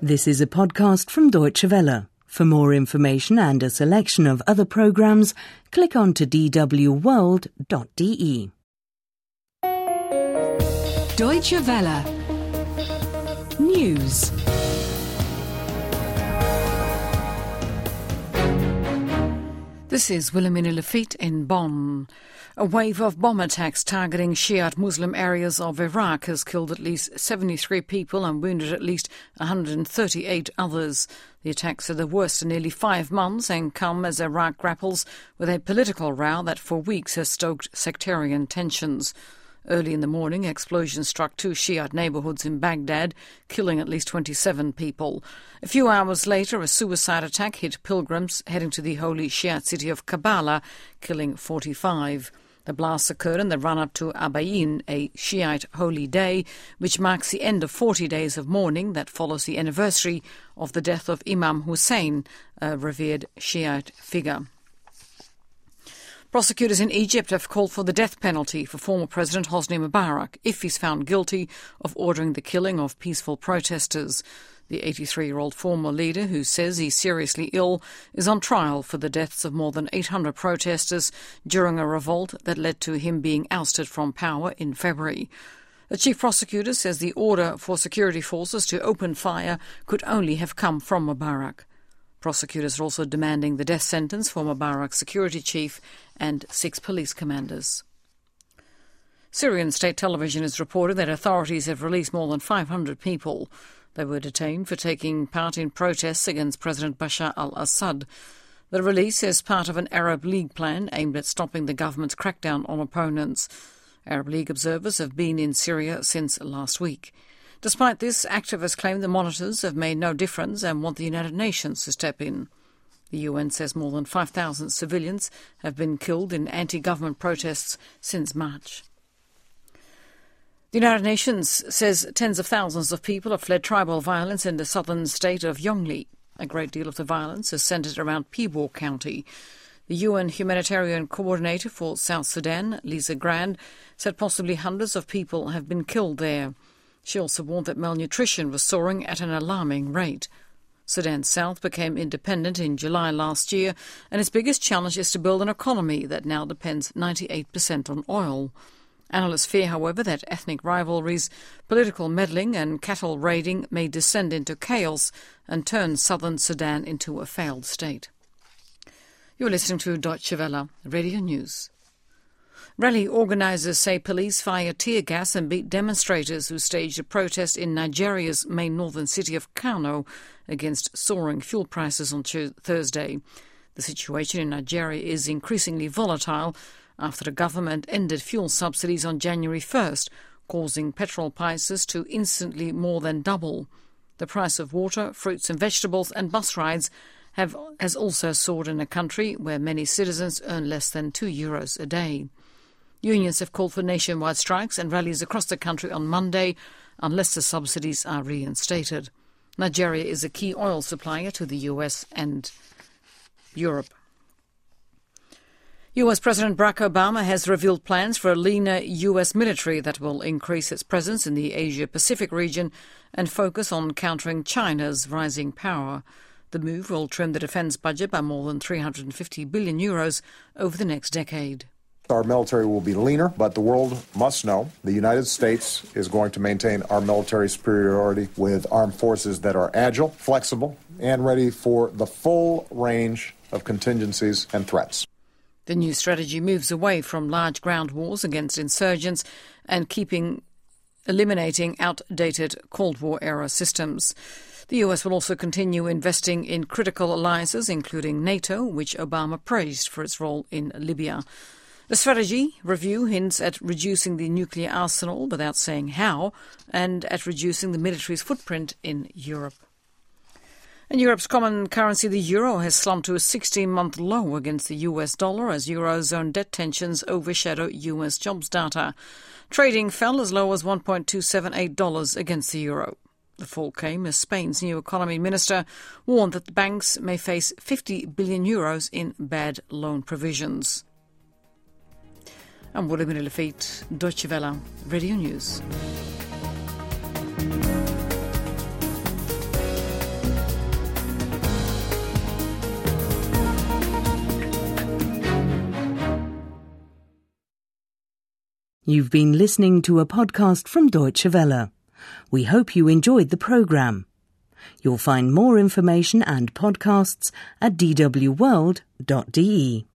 This is a podcast from Deutsche Welle. For more information and a selection of other programs, click on to dwworld.de. Deutsche Welle News. This is Wilhelmina Lafitte in Bonn. A wave of bomb attacks targeting Shiite Muslim areas of Iraq has killed at least 73 people and wounded at least 138 others. The attacks are the worst in nearly 5 months and come as Iraq grapples with a political row that for weeks has stoked sectarian tensions. Early in the morning, explosions struck 2 Shiite neighbourhoods in Baghdad, killing at least 27 people. A few hours later, a suicide attack hit pilgrims heading to the holy Shiite city of Karbala, killing 45. The blasts occurred in the run-up to Abayin, a Shiite holy day, which marks the end of 40 days of mourning that follows the anniversary of the death of Imam Hussein, a revered Shiite figure. Prosecutors in Egypt have called for the death penalty for former President Hosni Mubarak if he's found guilty of ordering the killing of peaceful protesters. The 83-year-old former leader, who says he's seriously ill, is on trial for the deaths of more than 800 protesters during a revolt that led to him being ousted from power in February. The chief prosecutor says the order for security forces to open fire could only have come from Mubarak. Prosecutors are also demanding the death sentence for Mubarak's security chief and 6 police commanders. Syrian state television has reported that authorities have released more than 500 people. They were detained for taking part in protests against President Bashar al-Assad. The release is part of an Arab League plan aimed at stopping the government's crackdown on opponents. Arab League observers have been in Syria since last week. Despite this, activists claim the monitors have made no difference and want the United Nations to step in. The UN says more than 5,000 civilians have been killed in anti-government protests since March. The United Nations says tens of thousands of people have fled tribal violence in the southern state of Yongli. A great deal of the violence is centred around Pibor County. The UN humanitarian coordinator for South Sudan, Lisa Grand, said possibly hundreds of people have been killed there. She also warned that malnutrition was soaring at an alarming rate. Sudan South became independent in July last year, and its biggest challenge is to build an economy that now depends 98% on oil. Analysts fear, however, that ethnic rivalries, political meddling and cattle raiding may descend into chaos and turn southern Sudan into a failed state. You're listening to Deutsche Welle Radio News. Rally organisers say police fired tear gas and beat demonstrators who staged a protest in Nigeria's main northern city of Kano against soaring fuel prices on Thursday. The situation in Nigeria is increasingly volatile after the government ended fuel subsidies on January 1st, causing petrol prices to instantly more than double. The price of water, fruits and vegetables and bus rides has also soared in a country where many citizens earn less than €2 a day. Unions have called for nationwide strikes and rallies across the country on Monday unless the subsidies are reinstated. Nigeria is a key oil supplier to the US and Europe. US President Barack Obama has revealed plans for a leaner US military that will increase its presence in the Asia-Pacific region and focus on countering China's rising power. The move will trim the defence budget by more than €350 billion over the next decade. Our military will be leaner, but the world must know the United States is going to maintain our military superiority with armed forces that are agile, flexible, and ready for the full range of contingencies and threats. The new strategy moves away from large ground wars against insurgents and eliminating outdated Cold War-era systems. The US will also continue investing in critical alliances, including NATO, which Obama praised for its role in Libya. The strategy review hints at reducing the nuclear arsenal without saying how, and at reducing the military's footprint in Europe. And Europe's common currency, the euro, has slumped to a 16-month low against the US dollar as eurozone debt tensions overshadow US jobs data. Trading fell as low as $1.278 against the euro. The fall came as Spain's new economy minister warned that the banks may face €50 billion in bad loan provisions. I'm Wilhelmina Lafitte, Deutsche Welle Radio News. You've been listening to a podcast from Deutsche Welle. We hope you enjoyed the programme. You'll find more information and podcasts at dwworld.de.